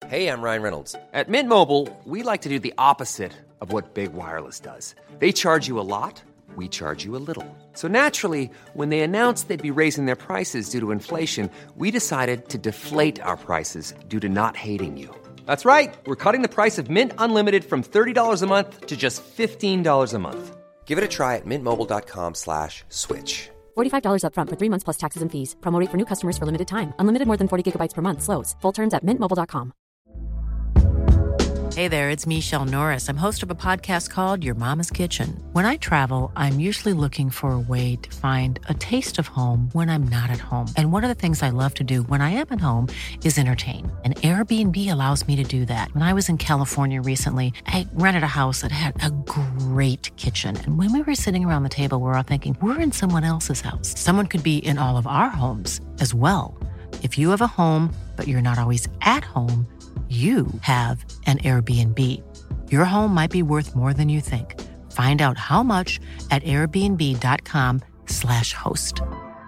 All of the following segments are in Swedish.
Hey, I'm Ryan Reynolds. At Mint Mobile, we like to do the opposite of what Big Wireless does. They charge you a lot, we charge you a little. So naturally, when they announced they'd be raising their prices due to inflation, we decided to deflate our prices due to not hating you. That's right. We're cutting the price of Mint Unlimited from $30 a month to just $15 a month. Give it a try at mintmobile.com/switch. $45 up front for 3 months plus taxes and fees. Promo rate for new customers for limited time. Unlimited more than 40 gigabytes per month. Slows full terms at mintmobile.com. Hey there, it's Michelle Norris. I'm host of a podcast called Your Mama's Kitchen. When I travel, I'm usually looking for a way to find a taste of home when I'm not at home. And one of the things I love to do when I am at home is entertain. And Airbnb allows me to do that. When I was in California recently, I rented a house that had a great kitchen. And when we were sitting around the table, we're all thinking, we're in someone else's house. Someone could be in all of our homes as well. If you have a home, but you're not always at home, you have an Airbnb. Your home might be worth more than you think. Find out how much at airbnb.com/host.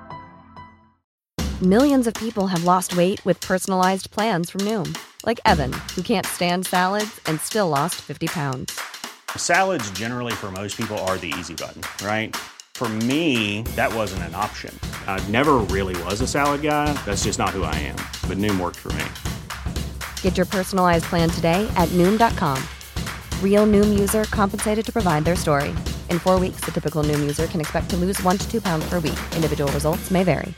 Millions of people have lost weight with personalized plans from Noom. Like Evan, who can't stand salads and still lost 50 pounds. Salads generally for most people are the easy button, right? For me, that wasn't an option. I never really was a salad guy. That's just not who I am. But Noom worked for me. Get your personalized plan today at Noom.com. Real Noom user compensated to provide their story. In 4 weeks, the typical Noom user can expect to lose 1 to 2 pounds per week. Individual results may vary.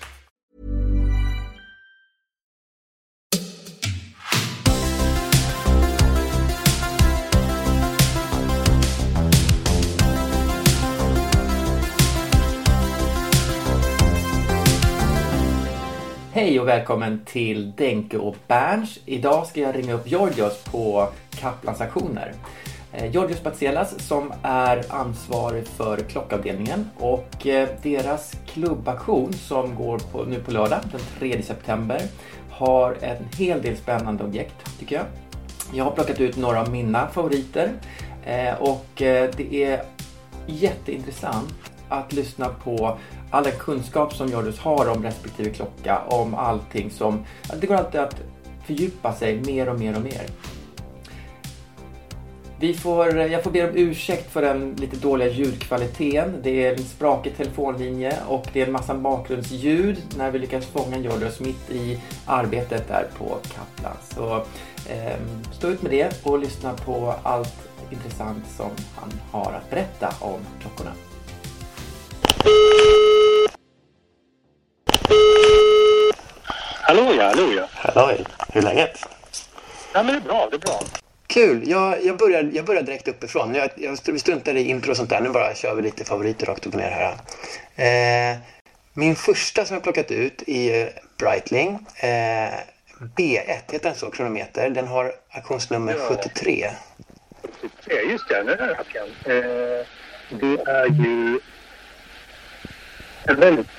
Hej och välkommen till Denke och Berns. Idag ska jag ringa upp Georgios på Kaplans Auktioner. Georgios Batselas som är ansvarig för klockavdelningen och deras klubbaktion som går nu på lördag den 3 september har en hel del spännande objekt tycker jag. Jag har plockat ut några av mina favoriter och det är jätteintressant att lyssna på all den kunskap som Georgios har om respektive klocka, om allting som... Det går alltid att fördjupa sig mer och mer och mer. Jag får be om ursäkt för den lite dåliga ljudkvaliteten. Det är en sprakig telefonlinje och det är en massa bakgrundsljud när vi lyckas fånga Georgios mitt i arbetet där på Kaplan. Så stå ut med det och lyssna på allt intressant som han har att berätta om klockorna. Hallå ja. Halloj, hur är läget? Ja men det är bra. Kul, jag börjar direkt uppifrån. Vi struntar i intro och sånt där, nu bara kör vi lite favoriter rakt upp och ner här. Min första som jag plockat ut är Breitling. B1 heter den så, kronometer. Den har auktionsnummer 73. 73, just det, nu är det här. Det är ju en väldigt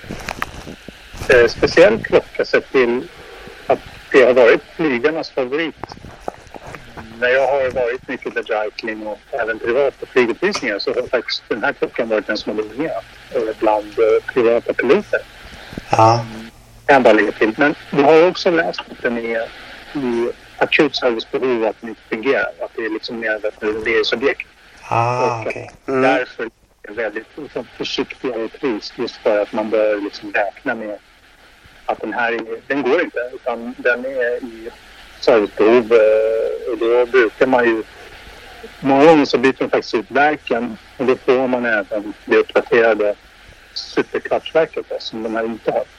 speciell klocka sett till att det har varit flygarnas favorit. När jag har varit mycket med Breitling och även privata flygutvisningar så har faktiskt den här klockan varit den som har dominerat bland privata piloter. Ja. Kan bara lägga till. Men vi har också läst att den är i akut servicebehov att den inte fungerar. Att det är liksom mer ett levereringsobjekt. Okay. Därför är det väldigt försiktigare pris just för att man bör liksom räkna med att den går inte utan den är i servicebehov och då brukar man ju många gånger så byter man faktiskt ut verken och då får man även det uppdaterade superkvartsverket som de här inte har.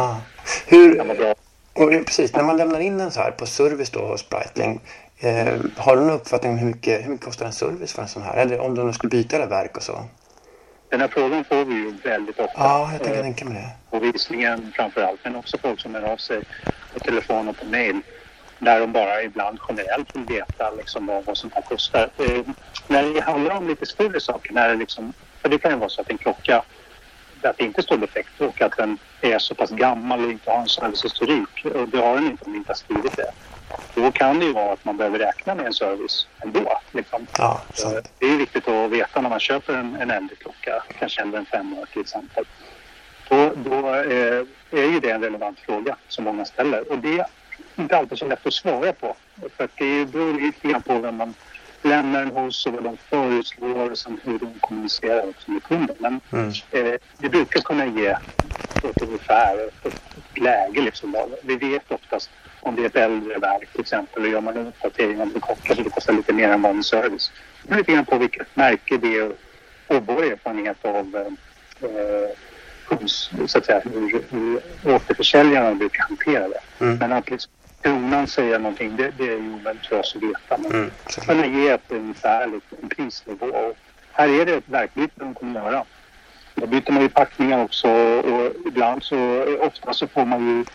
Precis, när man lämnar in den så här på service då hos Breitling, har du någon uppfattning om hur mycket kostar en service för en sån här? Eller om de skulle byta alla verk och så? Den här frågan får vi ju väldigt ofta. Ja, jag tänker med det. På visningen framförallt, men också folk som hör av sig på telefon och på mail. Där de bara ibland generellt vill veta liksom vad som här kostar. När det handlar om lite större saker, när det liksom, för det kan ju vara så att en klocka, att det inte står defekt och att den är så pass gammal och inte har en servicehistorik. Och det har den inte om den inte har skrivit det. Då kan det ju vara att man behöver räkna med en service ändå. Liksom. Ja, det är viktigt att veta när man köper en äldre klocka, kanske äldre än 5 år till exempel. Då är ju det en relevant fråga som många ställer. Och det inte alltid så lätt att svara på. För att det beror lite grann på vem man lämnar den hos och vad de föreslår och sen hur de kommunicerar också med kunden. Men det brukar kunna ge ett ungefär ett läge. Liksom. Vi vet oftast om det är ett äldre verk till exempel och gör man en uppdatering av det kanske det kostar lite mer än vanlig service. Det är lite grann på vilket märke det är och vår erfarenhet av så att säga, hur återförsäljarna brukar hantera det. Men att liksom kronan säger någonting, det är ju väldigt tröst att veta. Men kan ge ett ungefärligt en prisnivå. Och här är det ett verkligt de kommer göra. Då byter man ju packningar också och ibland så ofta så får man ju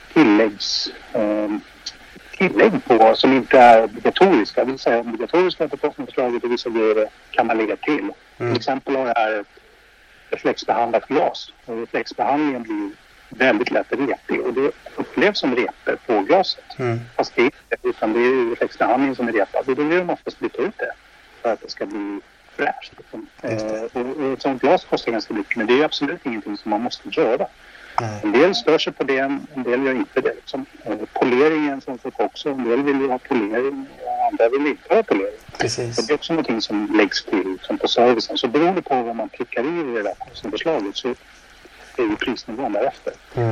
tillägg på som inte är obligatoriska. Jag vill säga obligatoriska på kostnadsförslaget och vissa grejer kan man lägga till. Till exempel har jag här ett reflexbehandlat glas. Och reflexbehandlingen blir väldigt lätt repig och det upplevs som repor på glaset. Fast det är inte, utan det är reflexbehandlingen som är repad. Och då vill de oftast byta ut det för att det ska bli fräscht. Liksom. Och ett sånt glas kostar ganska mycket, men det är absolut ingenting som man måste göra. En del stör sig på det, en del gör inte det. Liksom. Poleringen som folk också, en del vill ju ha polering och andra vill inte ha polering. Precis. Så det är också någonting som läggs till som på servicen. Så beroende på vad man klickar i det där kostnadsförslaget så är ju prisnivån därefter.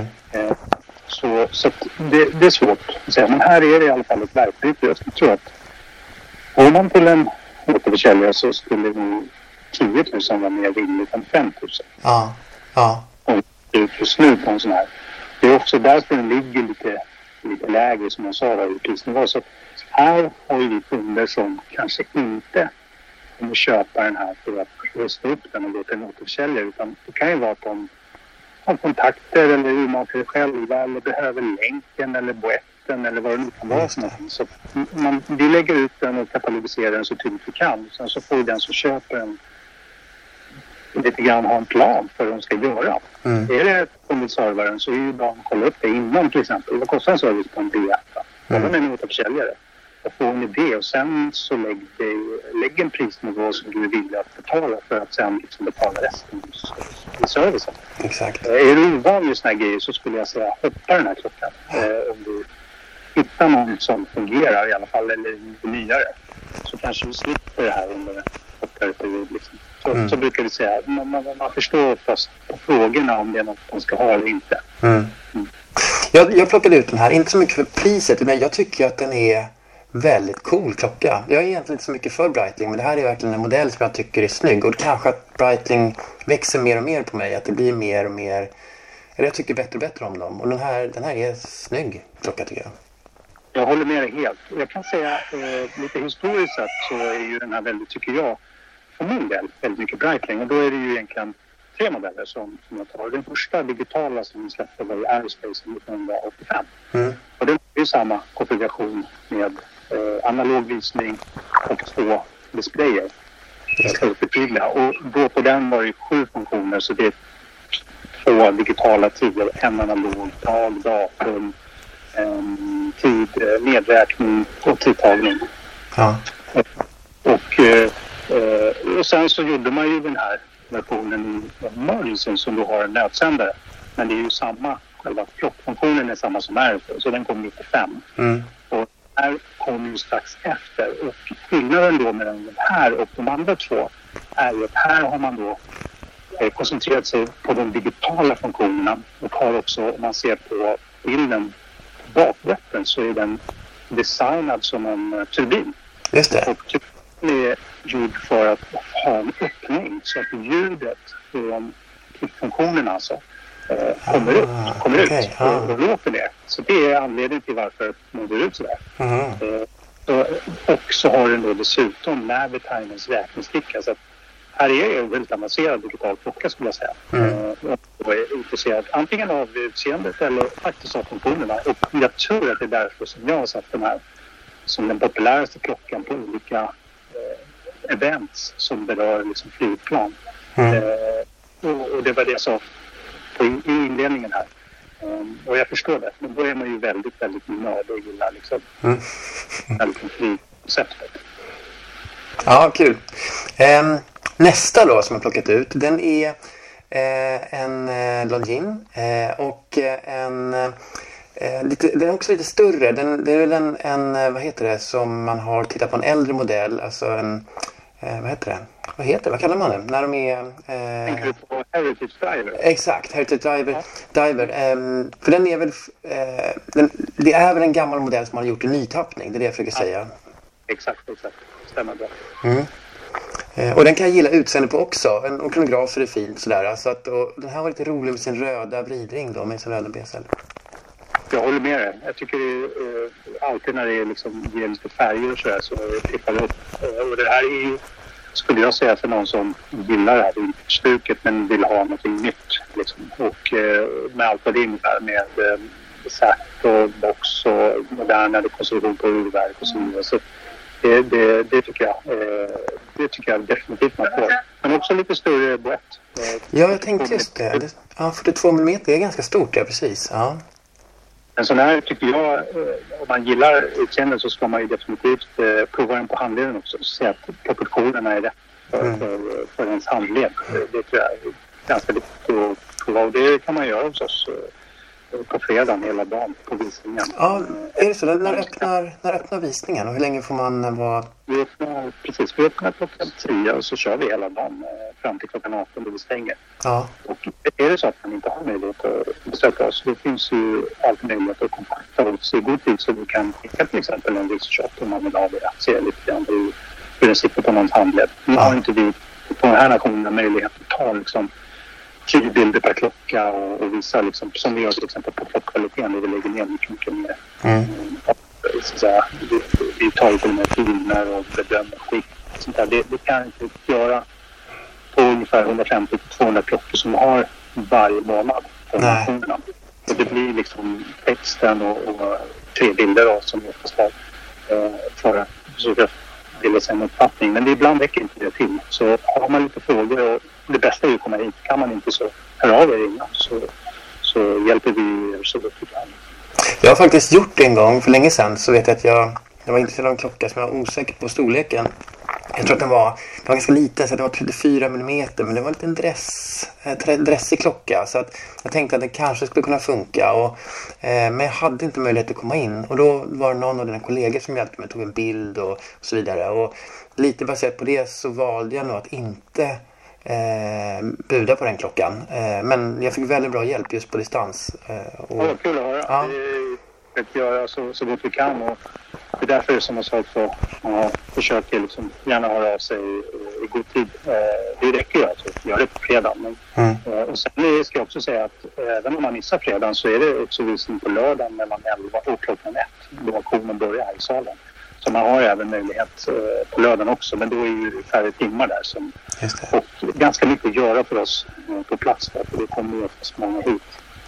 Så det är svårt att säga. Men här är det i alla fall ett verktyg. Jag tror att om man till en återförsäljare så skulle nog 10 000 vara mer rimligt än 5 000. Ja. Och just nu på en sån här. Det är också därför den ligger lite lägre som jag sa där i prisnivå. Så här har vi kunder som kanske inte kommer köpa den här för att rusta upp den och gå till en återförsäljare. Utan det kan ju vara att de har kontakter eller urmakar själva eller behöver länken eller boetten eller vad det nu kan vara för någonting. Så vi lägger ut den och katalogiserar den så tydligt vi kan. Sen så får den som köper den lite grann ha en plan för vad de ska göra. Är det på servern så är ju bra att kolla upp det innan till exempel. Vad kostar en service på en B1? Kolla med en återförsäljare. Och få en idé och sen så lägg en prisnivå som du är villig att betala för att sen liksom betala resten i servicen. Exakt. Är du ovan med såna här grejer så skulle jag säga hoppa den här klockan. Om du hittar någon som fungerar i alla fall eller lite nyare så kanske du slipper det här under en kortare period. Liksom. Så brukar vi säga man förstår fast på frågorna om det är något man ska ha eller inte. Jag plockade ut den här, inte så mycket för priset men jag tycker att den är väldigt cool klocka. Jag är egentligen inte så mycket för Breitling men det här är verkligen en modell som jag tycker är snygg och kanske att Breitling växer mer och mer på mig, att det blir mer och mer, eller jag tycker bättre och bättre om dem och den här är snygg klocka tycker jag. Jag håller med dig helt. Jag kan säga lite historiskt sett så är ju den här väldigt, tycker jag, för min del väldigt mycket Breitling och då är det ju egentligen 3 modeller som jag tar. Den första digitala som vi släppte var i Aerospace 1985. Och det är ju samma konfiguration med analog visning och 2 displayer. Och då på den var det 7 funktioner så det är 2 digitala tider, en analog, dag, datum, tid, nedräkning och tidtagning. Och sen så gjorde man ju den här versionen i Morrison som då har en nödsändare. Men det är ju samma, själva klockfunktionen är samma som är så den kommer 95. Och här kommer ju strax efter. Och skillnaden då mellan den här och de andra 2 är ju att här har man då koncentrerat sig på de digitala funktionerna och har också, om man ser på bilden på bakrätten så är den designad som en turbin. Just det. Och turbinen är gjord för att ha en öppning så att ljudet från klickfunktionerna alltså kommer ut och låter det. Så det är anledningen till varför det ser ut sådär. Och så har den då dessutom Navitimers räkningssticka så att här är det en väldigt avancerad digital klocka skulle jag säga. Och är intresserad antingen av utseendet eller faktiskt av funktionerna. Och jag tror att det är därför som jag har satt den här som den populäraste klockan på olika events som berör liksom flygplan. Och det var det jag sa i inledningen här. Och jag förstår det. Men då är man ju väldigt, väldigt nördig och gillar liksom flygkonceptet. Ja, kul. Nästa då som jag plockat ut, den är en Longines och en Den är också lite större. Det är väl en vad heter det, som man har tittat på en äldre modell. Alltså en, vad kallar man det? När de är... Tänker du på Heritage Diver? Exakt, Heritage Diver. För den är väl... det är väl en gammal modell som man har gjort i nytappning. Det är det jag försöker säga. Exakt. Stämmer bra. Och den kan jag gilla utseende på också. En kronograf är fint sådär. Så att, och den här var lite rolig med sin röda vridring då, med sin röda besel. Jag håller med dig. Jag tycker alltid när det är liksom, ger lite färger och sådär så flippar det upp. Och det här är ju, skulle jag säga, för någon som gillar det här vinterstuket men vill ha något nytt. Liksom. Och med allt vad det innebär med satt och box och modernare konstruktion på urverk och så vidare. Så det tycker jag definitivt man får. Men också lite större boett. Ja, jag tänkte just det. 42 mm är ganska stort, ja precis. Ja. En sån här tycker jag, om man gillar utseendet så ska man ju definitivt prova den på handleden också. Så se att proportionerna är rätt för ens handled. Det tror jag är ganska viktigt att prova. Och det kan man göra hos oss på fredagen hela dagen på visningen. Ja, är det så? När öppnar visningen och hur länge får man vara... Vi öppnar klockan 10 och så kör vi hela dagen fram till klockan 18 då vi stänger. Ja. Och är det så att man inte har möjlighet att besöka oss, då finns ju alltid möjlighet att kontakta oss i god tid så vi kan skicka till exempel en research om man vill ha det att se lite grann hur det sitter på någons handled. Nu har inte vi på den här nationen möjlighet att ta liksom 10 bilder per klocka och visa liksom, som vi gör till exempel på klockkvaliteten där vi lägger ner mycket mer. Vi tar ju på de här filmer och bedömer skit och sånt där. Det kan inte göra på ungefär 150-200 klockor som vi har varje månad på nationerna. Och det blir liksom texten och 3 bilder då, som vi oftast har för att försöka bilda sig en uppfattning. Men ibland räcker inte det till. Så har man lite frågor och det bästa är att komma hit. Kan man inte så hör av er innan så hjälper vi er så gott vi kan. Jag har faktiskt gjort det en gång för länge sedan. Så vet jag att jag var intresserad av en klocka som jag var osäker på storleken. Jag tror att den var ganska liten, så det var 34 mm, men det var en liten dressig klocka. Så att jag tänkte att det kanske skulle kunna funka. Men jag hade inte möjlighet att komma in. Och då var det någon av dina kollegor som hjälpte mig, tog en bild och så vidare. Och lite baserat på det så valde jag nog att inte buda på den klockan. Men jag fick väldigt bra hjälp just på distans. Vad kul att höra. Ja. Det göra så gott vi kan och det är därför som jag sa för försöker liksom gärna höra av sig i god tid. Det räcker ju alltså att göra det på fredagen. Och sen ska jag också säga att även om man missar fredagen så är det också visning på lördagen mellan 11 och klockan 1 då auktionen börjar här i salen. Så man har även möjlighet på lördagen också, men då är ju färre timmar där och ganska mycket att göra för oss på plats där, för det kommer ju oftast många hit.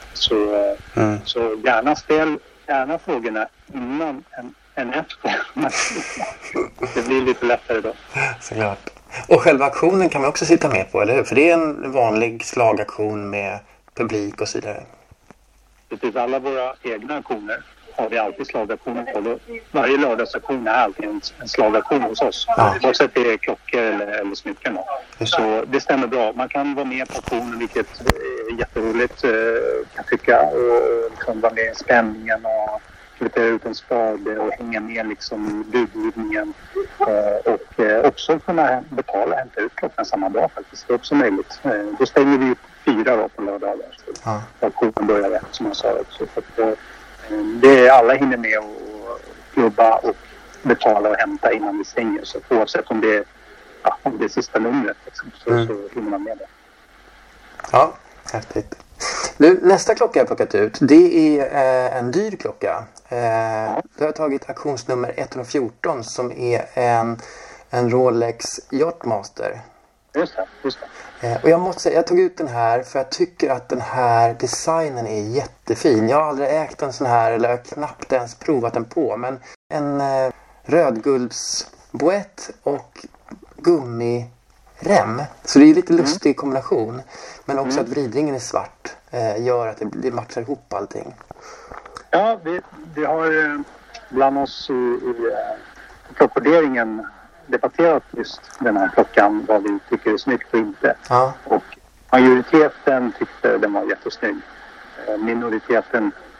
Så gärna frågorna innan än efter. Det blir lite lättare då. Såklart. Och själva aktionen kan man också sitta med på, eller hur? För det är en vanlig slagaktion med publik och så vidare. Precis, alla våra egna aktioner har vi alltid slagaktioner på. Varje lördagsaktion är alltid en slagaktion hos oss. Oavsett det är klockor eller smycken. Så det stämmer bra. Man kan vara med på aktionen, vilket är jätteroligt kan jag tycka. Och liksom vara med i spänningen och flytta ut en spade och hänga med liksom i budgivningen. Och också kunna betala och hämta ut klockan samma dag faktiskt. Det är också möjligt. Då stänger vi 4 då på lördagar. Så aktionen börjar rätt som jag sa också. Så att, det är alla hinner med och klubba och betala och hämta innan vi stänger. Så oavsett om det är sista numret liksom, så hinner man med det. Ja, häftigt. Nu, nästa klocka jag har plockat ut, det är en dyr klocka. Jag har tagit auktionsnummer 114 som är en Rolex Yachtmaster. Just det. Och jag måste säga, jag tog ut den här för jag tycker att den här designen är jättefin. Jag har aldrig ägt en sån här eller knappt ens provat den på. Men en rödguldsboett och gummirem. Så det är lite lustig kombination. Men också att vridringen är svart gör att det matchar ihop allting. Ja, vi har bland oss i klockvärderingen debatterat just den här klockan, vad vi tycker är snyggt och inte. Och majoriteten tyckte den var jättesnygg. Minoriteten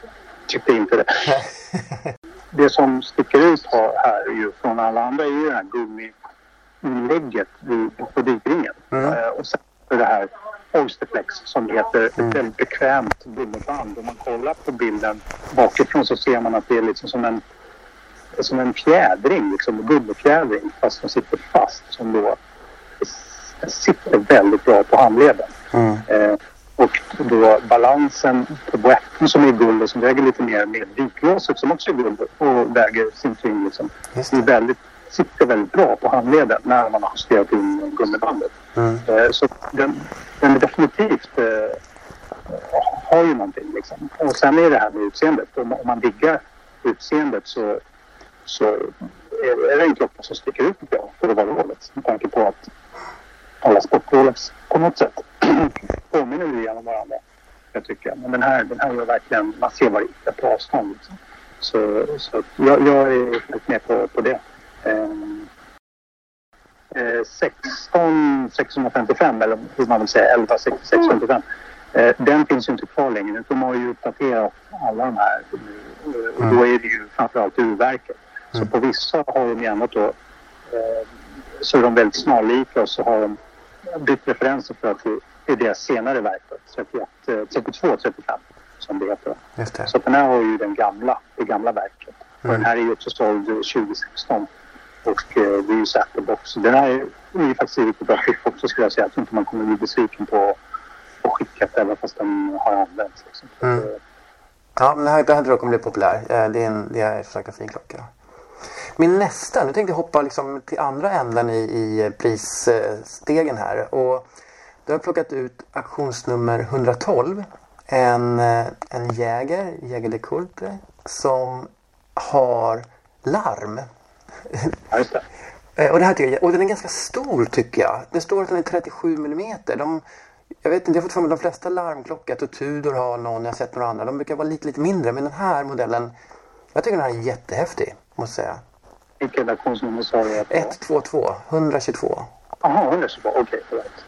tyckte inte det. Det som sticker ut här är ju från alla andra är ju det här gummiinlägget på dykringen. Och sen är det här Oysterflex som heter ett väldigt bekvämt gummiband. Om man kollar på bilden bakifrån så ser man att det är liksom som en fjädring, liksom en gummifjädring fast den sitter fast, som då sitter väldigt bra på handleden. Och då balansen på boetten som är guld och som väger lite mer med viklåset som också är guld och väger sin tyngd liksom. Det sitter väldigt bra på handleden när man har justerat in gummibandet. Så den är definitivt har ju någonting liksom. Och sen är det här med utseendet. Om man diggar utseendet så är det en klocka som sticker ut för att vara Rolex. Med tanke på att alla sport-Rolex på något sätt påminner ju genom varandra, jag tycker. Men den här är verkligen, man ser vad det är på avstånd liksom. Så jag är helt med på det. 16655 eller hur man vill säga, 11655. Den finns ju inte kvar längre. De har ju uppdaterat alla de här. Och då är det ju framförallt urverket. Så på vissa har de gärna då så är de väldigt snarlika och så har de bytt referenser för att det är deras senare verk 32-35 som det heter. Just det. Så den här har ju det gamla verket. Och den här är ju också såld 2016 och det är ju Satterbox. Den här är ju faktiskt riktigt bra skick också, skulle jag säga. Jag tror inte man kommer bli besviken på skickat även fast den har använts liksom. Ja, men det här tror jag kommer bli populär. Det är en fin klocka. Min nästa, nu tänkte jag hoppa liksom till andra änden i prisstegen här. Och då har jag plockat ut auktionsnummer 112. En Jäger LeCoultre som har larm. Ja, just det. Och den är ganska stor tycker jag. Det står att den är 37 mm. Jag vet inte, jag har fått fram de flesta larmklockor. Och Tudor har någon, jag har sett några andra. De brukar vara lite mindre, men den här modellen, jag tycker den här är jättehäftig, måste jag säga. Vilken auktionsnummer sa du? 122, 122. Jaha, 122, okej.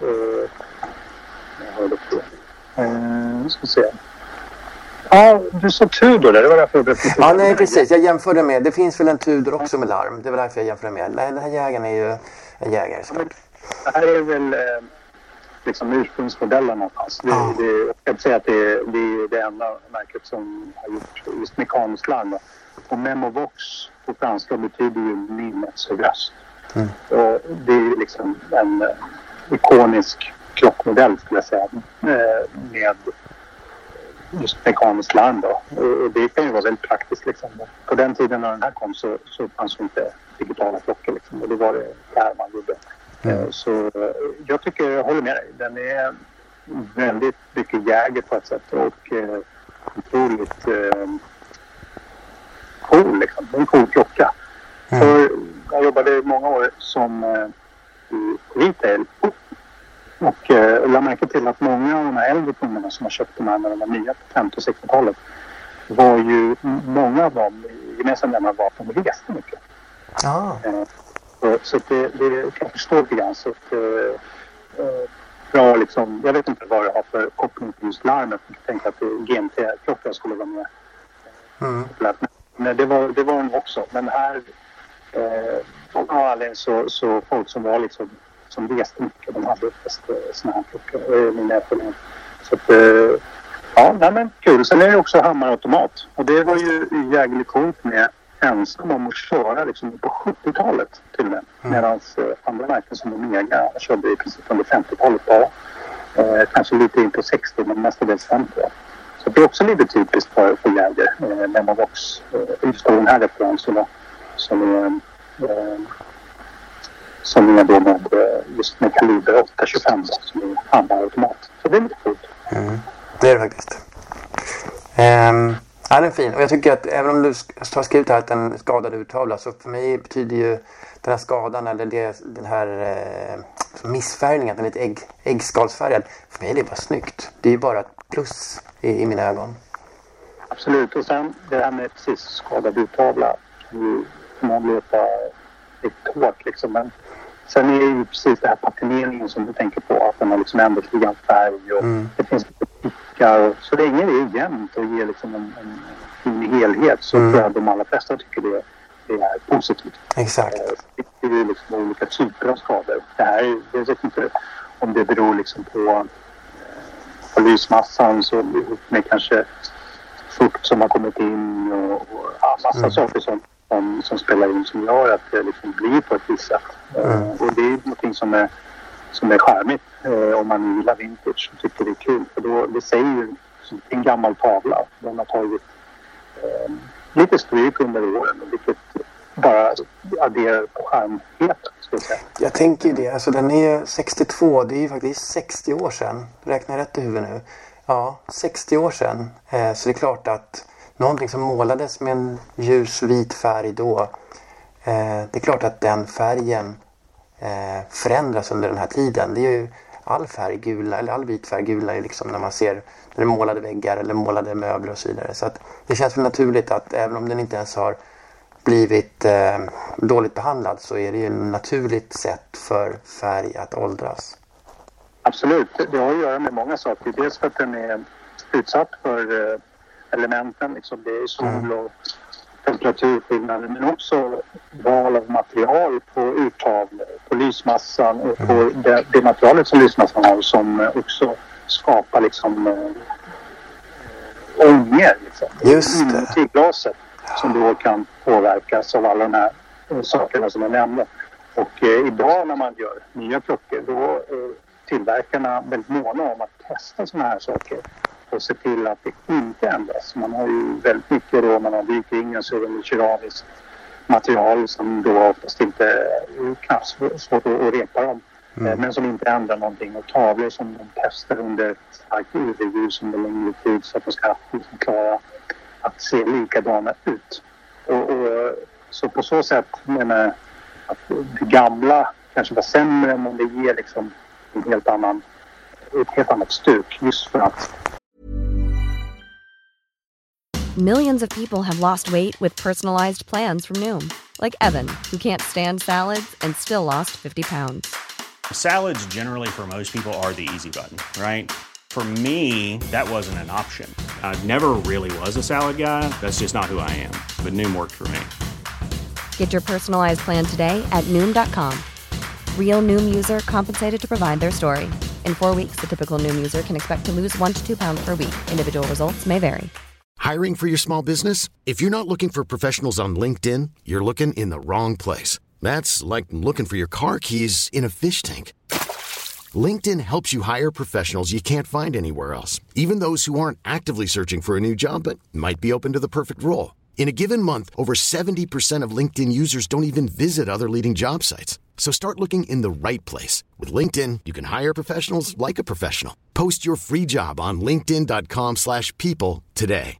Jag hörde på. Nu ska vi se. Ja, du sa Tudor där, det var därför jag berättade. Ja, nej precis, jag jämförde med, det finns väl en Tudor också med larm. Det var därför jag jämförde med. Nej, den här jägaren är ju en jägare. Ja, det här är väl liksom ursprungsmodellen någonstans. Jag kan säga att det är det enda märket som har gjort just mekaniskt larm. Och Memovox på franska betyder ju minnesröst. Och det är liksom en ikonisk klockmodell, skulle jag säga, med just mekaniskt larm då. Och det kan ju vara väldigt praktiskt liksom. På den tiden när den här kom så fanns det inte digitala klockor liksom. Och det var det där man gjorde. Så jag tycker, jag håller med dig. Den är väldigt mycket Jäger på ett sätt och otroligt cool liksom. En cool klocka. För jag jobbade många år som retail och jag märker till att många av de här äldre kunderna som har köpt de här när de var nya på 50- och 60-talet var ju, många av dem gemensamt med var att de reste mycket. Så det kan jag förstå lite grann. Så bra liksom, jag vet inte vad det har för koppling till just larmet. Jag tänkte att GMT-klockan skulle vara med. Men det var den också. Men här så folk som var liksom som reste mycket, de hade oftast såna här klockor. Mina erfarenheter. Så att, ja, nej men kul. Sen är det också hammarautomat. Och det var ju Jäger LeCoultre med ensam om att köra liksom på 70-talet till och med. Medan andra märken som Omega körde i princip under 50-talet bara. Kanske lite in på 60, men mestadels 50. Så det är också lite typiskt för Jäger. Memovox, just den här referensen som är då med just med kaliber 825 som är hammarautomat. Så det är lite coolt. Det är det faktiskt. Ja, den är fin. Och jag tycker att även om du har skrivit här att den skadade urtavla, så för mig betyder ju den här skadan eller den här missfärgningen, att den är lite äggskalsfärgad. För mig är det bara snyggt. Det är ju bara ett plus i mina ögon. Absolut. Och sen det här med precis skadad urtavla kan man låta lite hårt liksom. Men sen är det ju precis det här patineringen som du tänker på, att den har liksom ändrat lite färg och det finns lite pickar. Så länge det är jämnt och ger liksom en fin helhet så tror jag att de allra flesta tycker det är positivt. Exakt. Det är liksom olika typer av skador. Jag vet inte om det beror liksom på lysmassan så med kanske fukt som har kommit in och massa saker som spelar in som gör att det liksom blir på ett visst sätt. Och det är någonting som är charmigt om man gillar vintage och tycker det är kul. För då, det säger ju en gammal tavla. Den har tagit lite stryk under åren, vilket bara adderar på charmheten, ska jag säga. Jag tänker ju det. Alltså den är 62. Det är ju faktiskt 60 år sedan. Räknar jag rätt i huvudet nu? Ja, 60 år sedan. Så det är klart att någonting som målades med en ljus vit färg då. Det är klart att den färgen förändras under den här tiden. Det är ju all färg gula, eller all vit färg gula är liksom när man ser när det är målade väggar eller målade möbler och så vidare. Så att det känns väl naturligt att även om den inte ens har blivit dåligt behandlad så är det ju ett naturligt sätt för färg att åldras. Absolut, det har att göra med många saker. Dels för att den är utsatt för elementen, liksom det är sol och temperaturskillnader, men också val av material på urtavlor, på lysmassan och på det materialet som lysmassan har som också skapar liksom ånger liksom, inuti glaset som då kan påverkas av alla de här sakerna som jag nämnde. Och idag när man gör nya klockor då tillverkarna väldigt måna om att testa sådana här saker och se till att det inte ändras. Man har ju väldigt mycket då, man har vikringen så är det keramiskt material som då oftast inte är svårt att repa dem. Men som inte ändrar någonting, och tavlor som de testar under starkt UV-ljus under längre tid så att de ska klara att se likadana ut. Och så på så sätt menar jag att det gamla kanske var sämre, men det ger liksom ett helt annat stuk just för att Millions of people have lost weight with personalized plans from Noom. Like Evan, who can't stand salads and still lost 50 pounds. Salads generally for most people are the easy button, right? For me, that wasn't an option. I never really was a salad guy. That's just not who I am. But Noom worked for me. Get your personalized plan today at Noom.com. Real Noom user compensated to provide their story. In 4 weeks, the typical Noom user can expect to lose 1 to 2 pounds per week. Individual results may vary. Hiring for your small business? If you're not looking for professionals on LinkedIn, you're looking in the wrong place. That's like looking for your car keys in a fish tank. LinkedIn helps you hire professionals you can't find anywhere else, even those who aren't actively searching for a new job but might be open to the perfect role. In a given month, over 70% of LinkedIn users don't even visit other leading job sites. So start looking in the right place. With LinkedIn, you can hire professionals like a professional. Post your free job on linkedin.com/people today.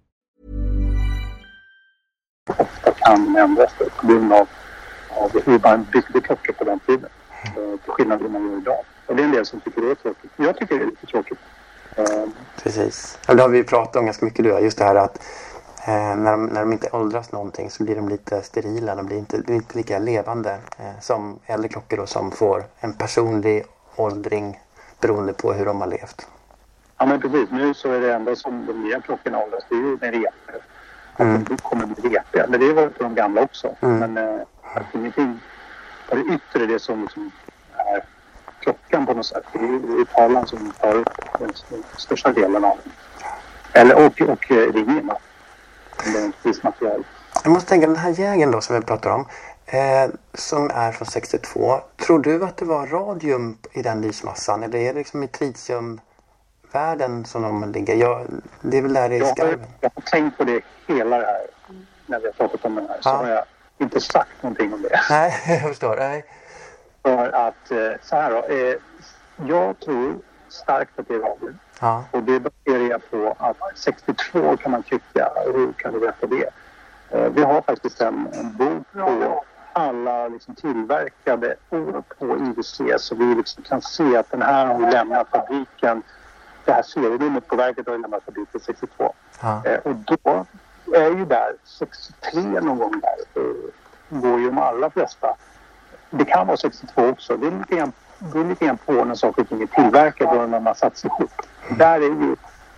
Kan ändras på grund av hur man byggde klockor på den tiden. Till skillnad från man gör idag. Och det är en del som tycker det är tråkigt. Jag tycker det är lite tråkigt. Precis. Och det har vi pratat om ganska mycket då. Just det här att när de inte åldras någonting så blir de lite sterila. De blir inte lika levande som äldre klockor då, som får en personlig åldring beroende på hur de har levt. Ja, men precis. Nu så är det enda som de nya klockorna åldras, det är ju med repor. De kommer bli repiga. Men det var på de gamla också. Men ingenting på det yttre, det som liksom är klockan på något sätt. Det är ju tavlan som tar upp den största delen av den. Eller och ringen. Det är ett visst material. Jag måste tänka, den här jägen då som vi pratar om, som är från 62. Tror du att det var radium i den lysmassan? Eller är det liksom i tritiumvärden som de ligger? Det är väl där det är skarven. Jag har tänkt på det hela det här när vi har pratat om den här. Så har jag inte sagt någonting om det. Nej, jag förstår. Nej. För att, så här då. Jag tror starkt att det är radium. Ja. Och det baserar jag på att 62 kan man tycka, hur kan du veta det? Vi har faktiskt en bok på alla liksom tillverkade år på IWC, så vi liksom kan se att den här har lämnat fabriken. Det här serienumret på verket har lämnat fabriken 62. Ja. Och då är ju där 63 någon gång där. Går ju de allra flesta. Det kan vara 62 också. Det är lite grann på när saker och ting är tillverkade och när man satt ihop. Där är ju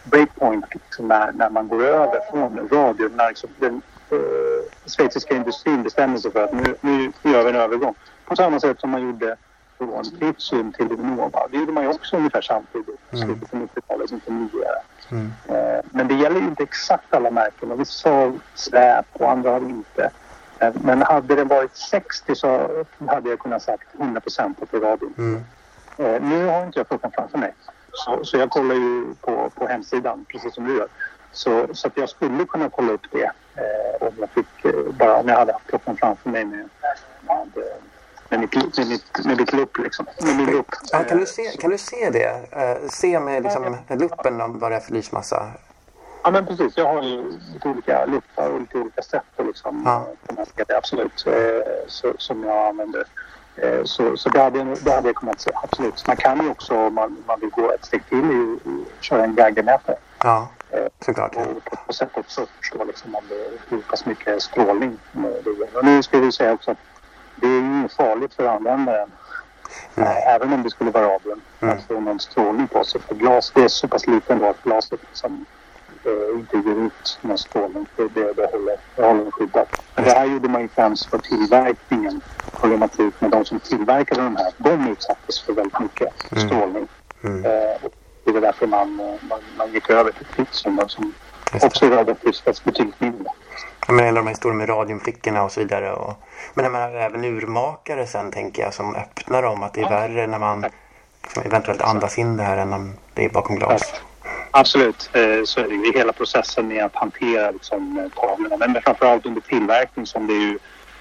breakpoint liksom, när man går över från radio, när liksom, den schweiziska industrin bestämmer sig för att nu gör vi en övergång. På samma sätt som man gjorde från Tritium till Luminova. Det gjorde man ju också ungefär samtidigt. Slutet på 90-talet, inte nyare. Men det gäller ju inte exakt alla märken. Och vissa har släp och andra har inte. Men hade det varit 60 så hade jag kunnat sagt 100% på radion. Nu har inte jag klockan framför mig. Så jag kollar ju på hemsidan, precis som du gör. Så att jag skulle kunna kolla upp det om jag fick bara om jag hade haft klockan framför mig med mitt lupp liksom. Med min lupp. Ja, kan du se det? Se med liksom luppen om vad det är för lysmassa? Ja, men precis. Jag har ju lite olika luppar och lite olika sätt att liksom det absolut som jag använder. Så det hade jag kunnat säga, absolut. Man kan ju också, om man vill gå ett steg till, köra en geigermätare. Ja, såklart. Och på sätt också förstå liksom om det är hur pass mycket strålning. Och nu ska vi säga också att det är ju farligt för användaren. Även om det skulle vara radion. Att få någon strålning på sig. För glas, det är så pass liten då att glaset liksom inte ger ut någon strålning. Det håller skyddat. Men det här gjorde man ju främst för tillverkningen. Problematik med de som tillverkade de här. De utsattes för väldigt mycket strålning. Det är därför man gick över till Tritium som också är radioaktivt fast betydligt mindre. Men hela de här historierna med radiumflickorna och så vidare. Men jag menar, även urmakare sen tänker jag som öppnar dem att det är värre när man liksom eventuellt andas in det här än om det är bakom glas. Absolut, så är det ju hela processen med att hantera liksom, tavlorna. Men framförallt under tillverkning som det ju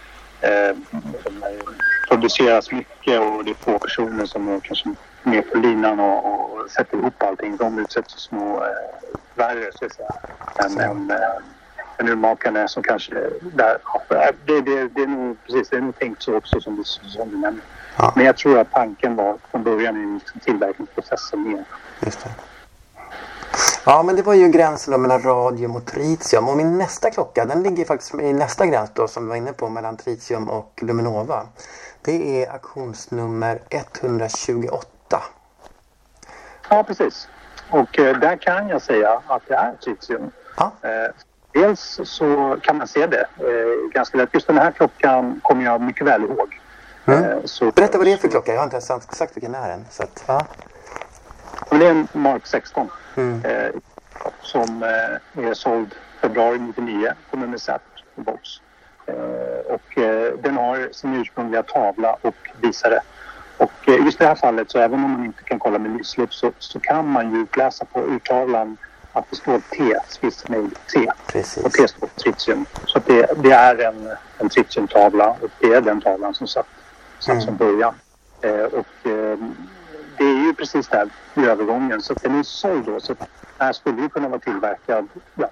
produceras mycket och det är få personer som är kanske med på linan och sätter ihop allting. De utsätts för små värre så att säga. En urmakare som kanske där, det är nog precis, det är nog tänkt så också som du nämner. Ja. Men jag tror att tanken var från början i tillverkningsprocessen mer. Just det. Ja, men det var ju gränsen då mellan radium och tritium. Och min nästa klocka, den ligger faktiskt i nästa gräns då som vi var inne på mellan tritium och Luminova. Det är auktionsnummer 128. Ja, precis. Och där kan jag säga att det är tritium. Ja. Dels så kan man se det ganska lätt. Just den här klockan kommer jag mycket väl ihåg. Berätta vad det är för klocka. Jag har inte ens exakt vilken är den. Så att, ja. Men det är en Mark 16 som är såld februari 99 på nummer Z i box. Och den har sin ursprungliga tavla och visare. Och just i det här fallet så även om man inte kan kolla med lyslupp så kan man ju utläsa på urtavlan att det står T, Swiss Made T. Precis. Och T står för tritium. Så att det är en tritiumtavla och det är den tavlan som satt som början. Och det är ju precis där i övergången. Så att den är såld då. Så att här skulle ju kunna vara tillverkad. Ja,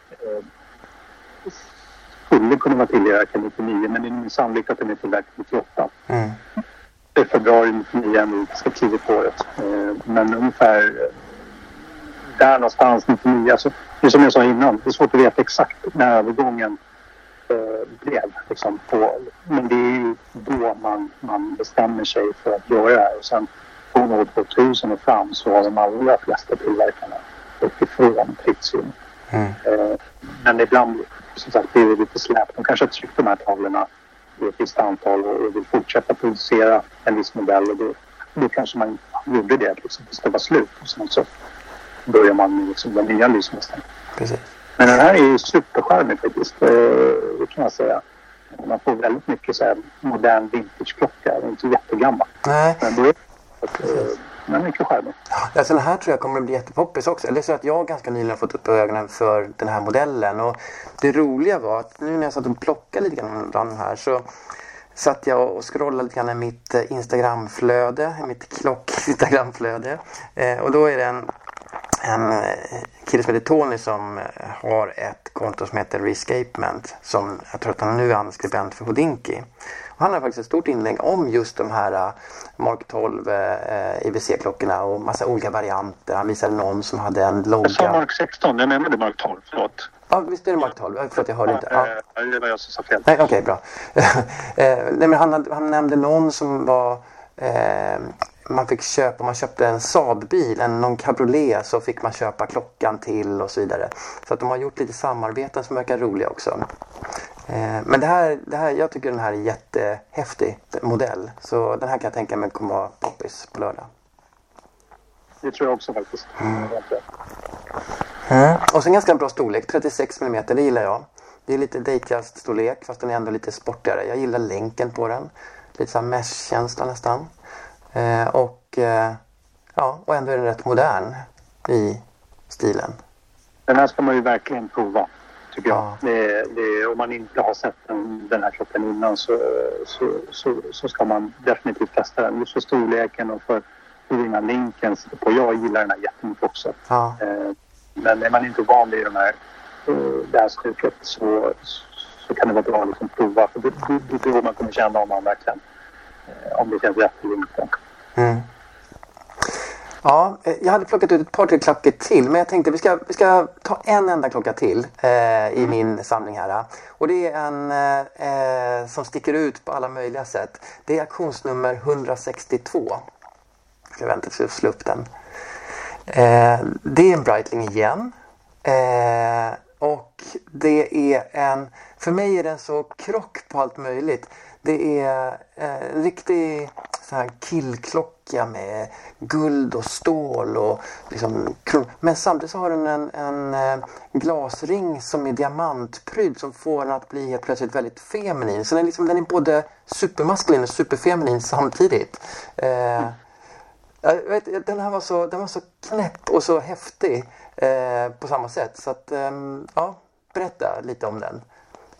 skulle kunna vara tillverkad 99 men det är sannolikt att den är tillverkad 98. Det är februari 99 nu, ganska tidigt på året. Men ungefär där någonstans 99. Alltså, det som jag sa innan, det är svårt att veta exakt när övergången blev. Liksom, men det är ju då man bestämmer sig för att göra det här. Och sen från år 2000 och fram så har de allra flesta tillverkarna uppifrån tritium. Men ibland, som sagt, det är lite släp. De kanske har tryckt de här tavlorna i ett visst antal och vill fortsätta producera en viss modell. Och då kanske man gjorde det liksom, tills det var slut. Och sen så börjar man med liksom, den nya lysmästaren. Men den här är ju superskärmig faktiskt, det kan jag säga. Man får väldigt mycket så här modern vintageklocka, det är inte jättegammal. Nej. Men det är mycket skärmig. Ja, så den här tror jag kommer att bli jättepoppis också. Eller så att jag ganska nyligen har fått upp ögonen för den här modellen. Och det roliga var att nu när jag satt och plockade lite grann bland den här så satt jag och scrollade lite grann i mitt Instagramflöde, mitt Instagramflöde. Och då är det en kille som heter Tony som har ett konto som heter Rescapement, som jag tror att han nu är skribent för Hodinkee. Och han har faktiskt ett stort inlägg om just de här Mark 12 IWC-klockorna och massa olika varianter. Han visade någon som hade en logga. Jag sa Mark 16, jag menade Mark 12, förlåt. Ja, visst är det Mark 12? Förlåt, jag hörde inte. Ja, det var jag som sa fel. Nej, okej, bra. Nej, men han nämnde någon som var man fick köpa, man köpte en Saab-bil, någon cabriolet, så fick man köpa klockan till och så vidare. Så att de har gjort lite samarbeten som verkar roliga också. Men det här, jag tycker den här är jättehäftig modell. Så den här kan jag tänka mig kommer vara poppis på lördag. Det tror jag också faktiskt. Och sen ganska bra storlek, 36 mm, det gillar jag. Det är lite Datejust-storlek, fast den är ändå lite sportigare. Jag gillar länken på den. Lite så här mesh-känsla nästan. Och ändå är den rätt modern i stilen. Den här ska man ju verkligen prova, tycker jag. Om man inte har sett den här klockan innan så ska man definitivt testa den. Just för storleken och för hur den här länken sitter på. Jag gillar den här jättemycket också. Ja. Men är man inte van vid det här stuket så kan det vara bra att liksom prova. För det tror man kommer känna om man verkligen, om det känns rätt eller inte. Ja, jag hade plockat ut ett par till klockor till, men jag tänkte vi ska ta en enda klocka till i min samling här. Och det är en som sticker ut på alla möjliga sätt. Det är auktionsnummer 162. Jag väntar tills jag slår upp den. Det är en Breitling igen. Och det är för mig är den så krock på allt möjligt. Det är en riktig så här killklocka med guld och stål och liksom, men samtidigt så har den en glasring som är diamantprydd som får den att bli helt plötsligt väldigt feminin. Så den är både supermaskulin och superfeminin samtidigt. Jag vet, den var så knäpp och så häftig på samma sätt. Så att, berätta lite om den.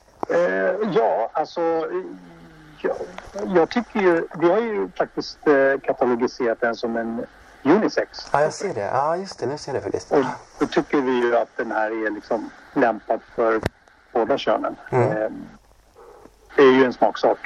Jag tycker ju, vi har ju faktiskt katalogiserat den som en unisex. Ja, jag ser det. Ja, just det. Nu ser jag det faktiskt. Och då tycker vi ju att den här är liksom lämpad för båda könen. Det är ju en smaksak.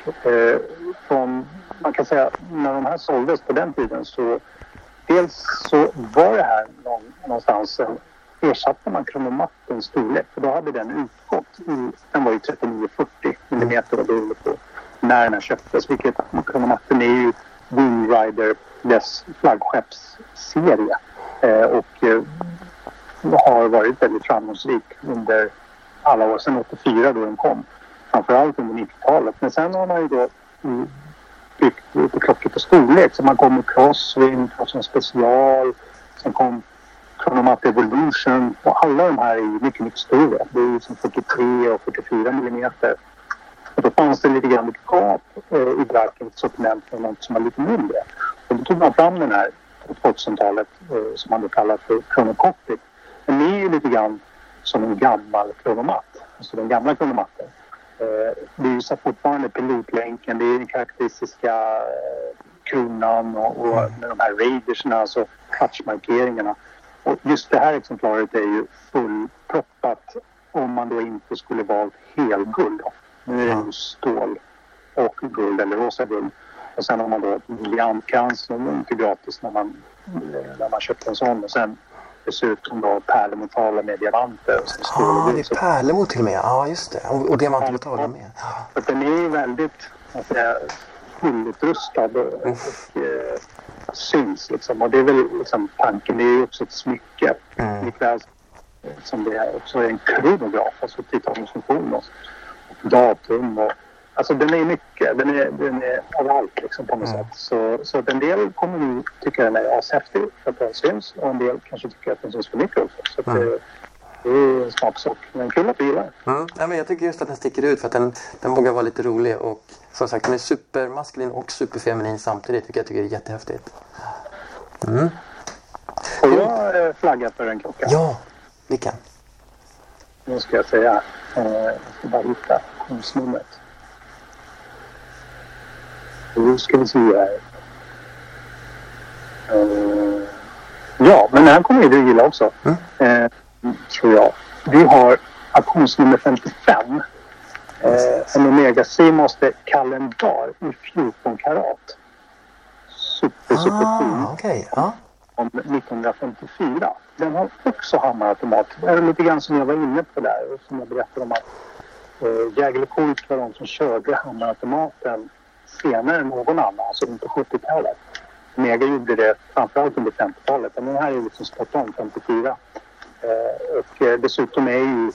Man kan säga, när de här såldes på den tiden så dels så var det här någonstans ersatte man kronomattens storlek, för då hade den utgått den var ju 39-40 mm och beroende på när den köptes, vilket kronomatten är ju Wing Rider dess flaggskeppsserie och har varit väldigt framgångsrik under alla år sedan 84 då den kom, framförallt under 90-talet. Men sen har man ju då byggt lite klockor på storlek, så man kom med Crosswind och som special, sen kom Chronomat Evolution, och alla de här är ju mycket, mycket större. Det är ju som 43 och 44 mm. Och då fanns det lite grann ett gap i Breitling sortiment för något som var lite mindre. Och då tog man fram den här på 2000-talet som man då kallar för Chronocockpit. Den är ju lite grann som en gammal kronomatt, alltså den gamla kronomatten. Det är ju så fortfarande pilotlänken, det är den karaktäristiska kronan och med de här raidersna, alltså touchmarkeringarna. Och just det här exemplaret är ju fullproppat om man då inte skulle valt helguld. Nu är det ju stål och guld eller rosa guld. Och sen har man då ett briljantkrans som är inte gratis när man köper en sån. Och sen dessutom då pärlemetaller med diamanter. Och sen stål och guld. Det är pärlemot till och med. Ja, just det. Och diamantmetaller med. Så den är väldigt fullutrustad och syns liksom. Och det är väl liksom tanken, det är ju också ett smycke. Likväl som det är också en kronograf, alltså titanfunktion och datum och alltså den är mycket, den är överallt liksom på något sätt. Så att en del kommer nu tycka den är ashäftig för att den syns, och en del kanske tycker att den syns för mycket också. Så att det är en smaksak, men kul att du gillar. Ja, men jag tycker just att den sticker ut för att den vågar vara lite rolig, och som sagt den är supermaskulin och superfeminin samtidigt, vilket jag tycker är jättehäftigt. Får jag flagga för en klocka? Ja, vilken? Nu ska jag säga, jag ska bara hitta konsnumret. Nu ska vi se här. Ja, men den här kommer du gilla också. Tror jag. Vi har auktionsnummer 55. En Omega Seamaster kalendar i 14 karat. Superfin. Okej. Om 1954. Den har också hammarautomat. Det är lite grann som jag var inne på där. Och som jag berättade om att Jäger och Colt var de som körde hammarautomaten senare än någon annan. Alltså inte på 70-talet. Omega gjorde det framförallt under 50-talet. Men den här är liksom spot on 54. Och dessutom är ju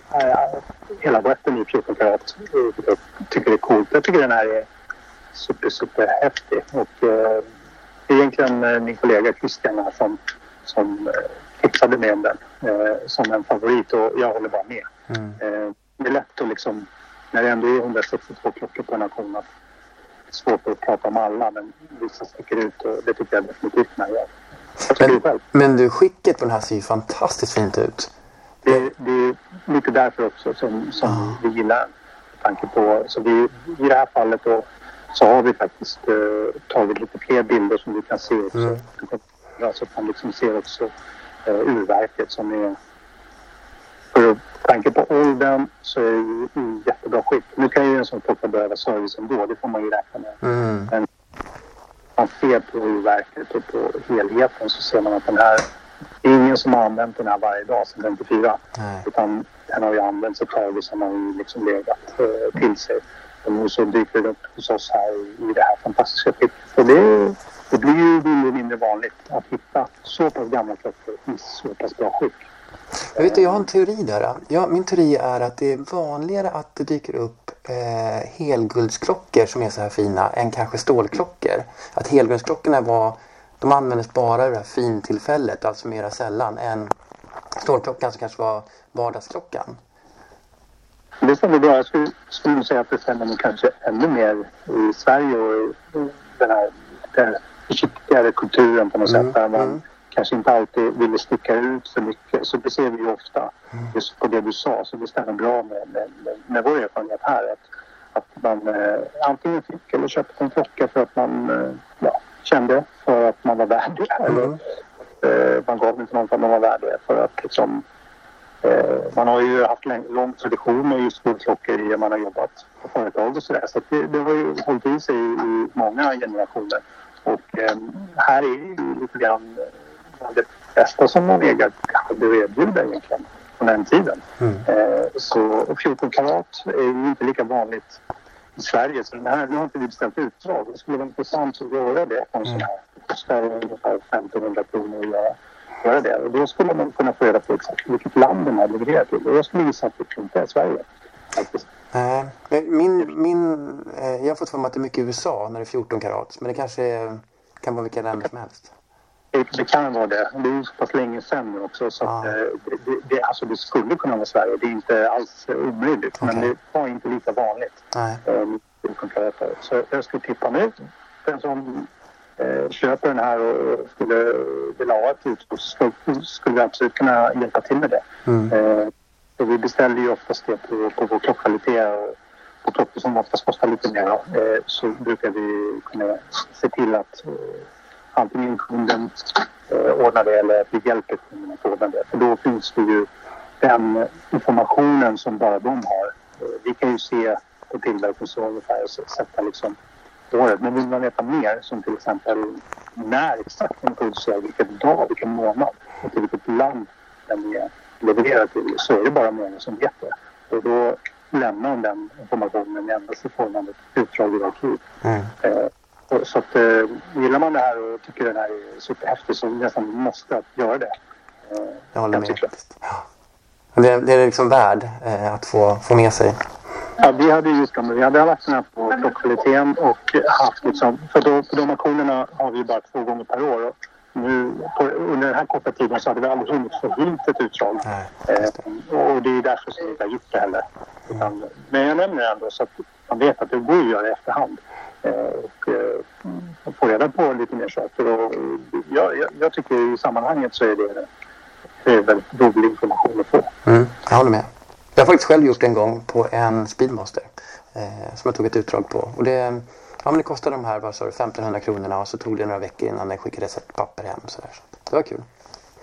hela wetten i 14 karat. Jag tycker det är coolt. Jag tycker den här är super häftig. Och egentligen min kollega Christian här som tipsade med om den som en favorit, och jag håller bara med. Det är lätt att liksom, när det ändå är 162 klockor på en auktion, att det är svårt att prata om alla, men vissa sticker ut, och det tycker jag definitivt när jag själv. Men du, skicket på den här ser ju fantastiskt fint ut. Det är lite därför också som vi gillar, tanke på, så vi i det här fallet då, så har vi faktiskt tagit lite fler bilder som du kan se också. Så att man liksom ser också urverket som är, för tanke på åldern så är det i jättebra skick. Nu kan ju en sån klocka behöva service ändå, det får man ju räkna med. Men man ser på urverket och på helheten, så ser man att den här, det är ingen som har använt den här varje dag sedan 54. Utan den har ju använts ett tag, som har ju liksom legat till sig. Och nu så dyker det upp hos oss här i det här fantastiska skicket. Och det blir ju mindre vanligt att hitta så pass gamla klockor i så pass bra skick. Jag har en teori där. Min teori är att det är vanligare att det dyker upp helguldsklockor som är så här fina än kanske stålklockor. Att helguldsklockorna de användes bara i det här fintillfället, alltså mera sällan, än stålklockan som kanske var vardagsklockan. Det stämmer bra. Jag skulle säga att det stämmer nog kanske ännu mer i Sverige och den här försiktigare kulturen på något sätt, där man kanske inte alltid ville sticka ut för mycket. Så det ser vi ju ofta just på det du sa, så det stämmer bra med vår erfarenhet här, att man antingen fick eller köpte en klocka för att man kände för att man var värd det, eller man gav den till någon för att man var värd det, för att liksom man har ju haft lång tradition med just guldklockor i man har jobbat på företag och sådär, så att det har ju hållit i sig i många generationer. Och här är ju lite grann det bästa som Omega hade att erbjuda egentligen på den tiden. Så 14 karat är ju inte lika vanligt i Sverige, så nu har inte vi beställt utdrag. Det skulle vara intressant att göra det på en sån här. Det kostar ungefär 1500 kronor att göra det. Och då skulle man kunna få reda på exakt vilket land den här levererar till. Och jag skulle gissa att det inte är Sverige faktiskt. Jag har fått för mig att det är mycket i USA när det är 14 karat. Men det kanske kan vara vilka länder som helst. Det kan vara det. Det är ju så pass länge sedan nu också. Så att, det skulle kunna vara Sverige. Det är inte alls omöjligt. Okay. Men det var inte lika vanligt. Så jag skulle tippa nu. Den som köper den här och skulle vilja ha ett utbud, skulle vi absolut kunna hjälpa till med det. Så vi beställer ju oftast det på vår klockkvalitet, och på klockor som oftast kostar lite mer, så brukar vi kunna se till att antingen kunden ordnar det, eller att vi hjälper kunden att ordna det. För då finns det ju den informationen som bara de har. Vi kan ju se på tillverkning så ungefär och sätta liksom året. Men vill man veta mer, som till exempel när exakt den producerar, vilken dag, vilken månad och till vilket land den är levererad till, så är det bara många som vet det. Och då lämnar de den informationen endast i form av ett utdrag i arkiv. Så att gillar man det här och tycker den här är superhäftig, så nästan måste att göra det. Jag håller med. Det är liksom värd att få med sig. Ja, vi hade just vi hade lagt den här på klockkvaliteten och haft liksom, för på de auktionerna har vi bara 2 gånger per år. Och nu under den här korta tiden så hade vi aldrig hunnit få hit ett utdrag. Och det är därför som vi inte har gjort det heller. Men jag nämner det ändå så att man vet att det går att göra i efterhand. Och få reda på lite mer saker. Och jag tycker i sammanhanget så är det väldigt rolig information att få. Jag håller med. Jag har faktiskt själv gjort en gång på en Speedmaster som jag tog ett utdrag på. Och det kostade de här 1500 kronorna, och så tog det några veckor innan jag skickade ett papper hem. Så det var kul.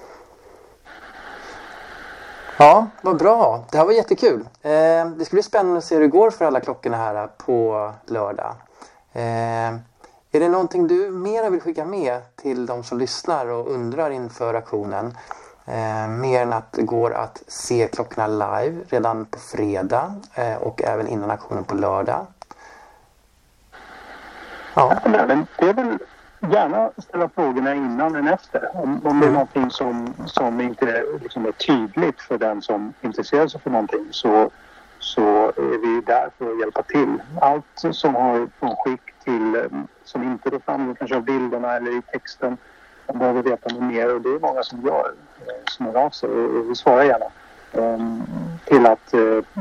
Ja, vad bra. Det här var jättekul. Det ska bli spännande att se hur det går för alla klockorna här på lördag. Är det någonting du mer vill skicka med till de som lyssnar och undrar inför auktionen? Mer än att det går att se klockorna live redan på fredag och även innan auktionen på lördag. Ja, men det är väl gärna ställa frågorna innan än efter. Om det är någonting som inte liksom är tydligt för den som intresserar sig för någonting så är vi där för att hjälpa till. Allt som har från skick till som inte då framgår kanske av bilderna eller i texten. Man behöver veta mer och det är många som gör som hör av sig och vi svarar gärna till att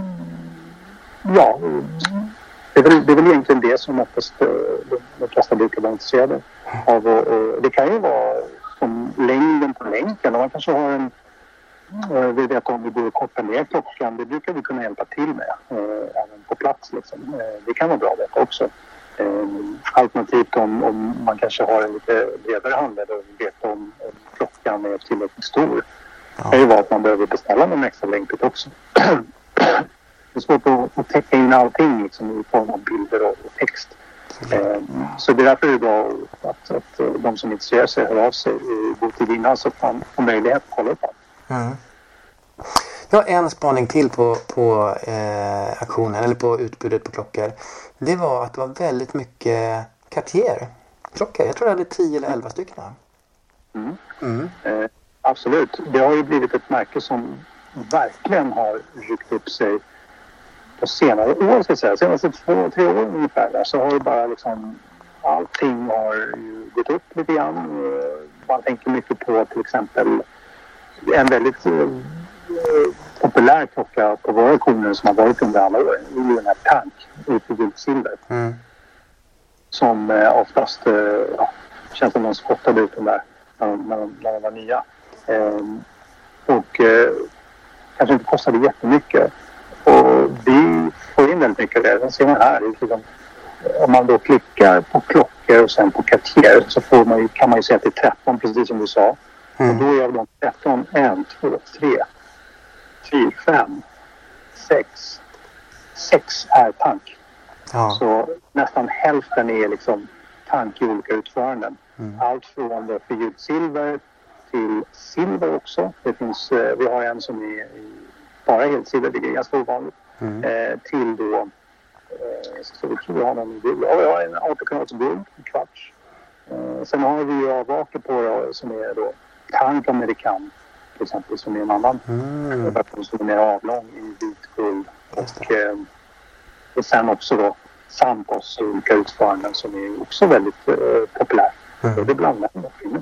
det är väl egentligen det som oftast de flesta brukar vara intresserade av. Och det kan ju vara som längden på länken. Och man kanske har vi vet om vi borde korta ner klockan. Det brukar vi kunna hjälpa till med även på plats. Liksom. Det kan vara bra att veta också. Alternativt om man kanske har en lite bredare handled och vet om klockan är tillräckligt stor. Det kan ju vara att man behöver beställa någon extra länket också. Det är svårt att täcka in allting liksom, i form av bilder och text. Så det är därför det är bra att de som intresserar sig hör av sig i god tid innan så att man får möjlighet att kolla upp det. Jag har en spaning till på aktionen eller på utbudet på klockor. Det var att det var väldigt mycket Cartier-klockor. Jag tror det hade 10 eller 11 stycken. Absolut. Det har ju blivit ett märke som verkligen har ryckt upp sig på senare år, ska jag säga. Senaste 2-3 år ungefär där, så har det bara liksom allting har ju gått upp lite grann. Man tänker mycket på till exempel en väldigt populär klocka på våra auktioner som har varit under alla år. Det är ju den här Tank i gult silver. Som oftast känns som de spottade ut den där när de var nya. Och kanske inte kostade jättemycket. Och vi får in väldigt mycket av det. Den ser man här. Liksom, om man då klickar på klockor och sen på Cartier så kan man ju se att det är 13 precis som du sa. Och då är de 13, 1, 2, 3, 4, 5, 6. 6 är Tank. Så nästan hälften är liksom Tank i olika utföranden. Allt från det förgyllt silver till silver också. Det finns, vi har en som är bara helt silver, det är ganska ovanligt. Till då, så vi tror vi har någon guld. Ja, vi har en 18-kanals guld, en kvarts. Sen har vi ju avvaker på då, som är då Tank Amerikan till exempel, som är en annan version som är mer avlång i vit guld. Och sen också då Santos och olika utföranden som är också väldigt populär. Det är bland annat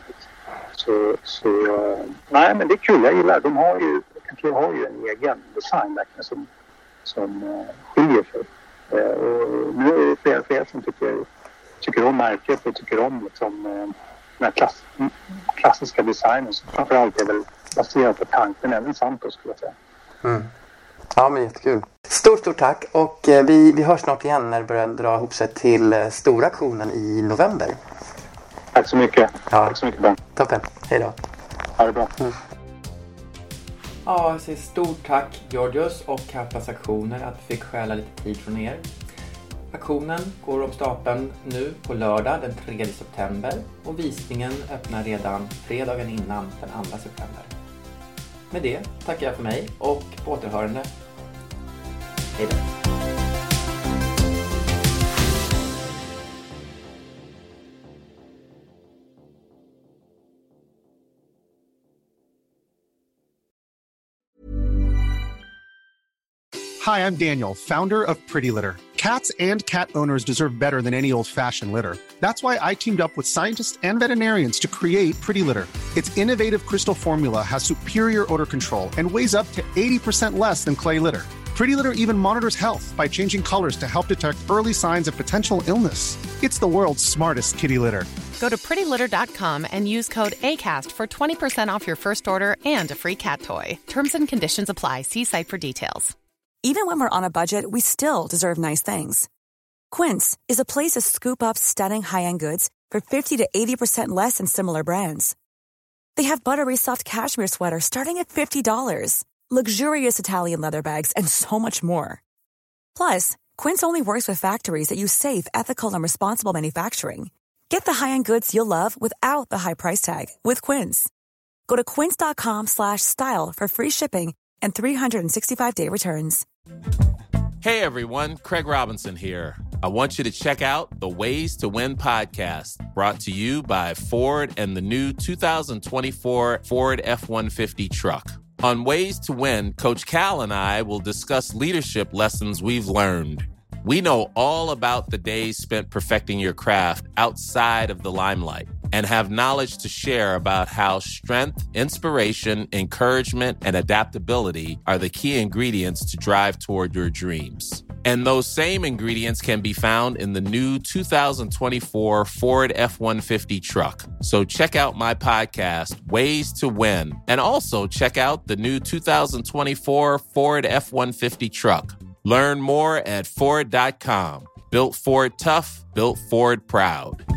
så nej, men det är kul, jag gillar. Cartier har ju en egen design verkligen som skiljer sig. Och nu är det fler och fler som tycker om märket och tycker om liksom, den här klassiska designen som framförallt är väl baserad på Tank, men även Santos skulle jag säga. Ja, men jättekul. Stort tack, och vi hörs snart igen när det börjar dra ihop sig till stora aktionen i november. Tack så mycket. Tack så mycket, Ben. Toppen. Hej då. Ha det bra. Ja, jag säger stort tack Georgios och Kappas aktioner att vi fick stjäla lite tid från er. Aktionen går av stapeln nu på lördag den 3 september och visningen öppnar redan fredagen innan den 2 september. Med det tackar jag för mig och på återhörande. Hej då. Hi, I'm Daniel, founder of Pretty Litter. Cats and cat owners deserve better than any old-fashioned litter. That's why I teamed up with scientists and veterinarians to create Pretty Litter. Its innovative crystal formula has superior odor control and weighs up to 80% less than clay litter. Pretty Litter even monitors health by changing colors to help detect early signs of potential illness. It's the world's smartest kitty litter. Go to prettylitter.com and use code ACAST for 20% off your first order and a free cat toy. Terms and conditions apply. See site for details. Even when we're on a budget, we still deserve nice things. Quince is a place to scoop up stunning high-end goods for 50 to 80% less than similar brands. They have buttery soft cashmere sweaters starting at $50, luxurious Italian leather bags, and so much more. Plus, Quince only works with factories that use safe, ethical, and responsible manufacturing. Get the high-end goods you'll love without the high price tag with Quince. Go to quince.com/style for free shipping and 365-day returns. Hey everyone, Craig Robinson here. I want you to check out the Ways to Win podcast, brought to you by Ford and the new 2024 Ford F-150 truck. On Ways to Win, Coach Cal and I will discuss leadership lessons we've learned. We know all about the days spent perfecting your craft outside of the limelight and have knowledge to share about how strength, inspiration, encouragement, and adaptability are the key ingredients to drive toward your dreams. And those same ingredients can be found in the new 2024 Ford F-150 truck. So check out my podcast, Ways to Win, and also check out the new 2024 Ford F-150 truck. Learn more at Ford.com. Built Ford tough, built Ford proud.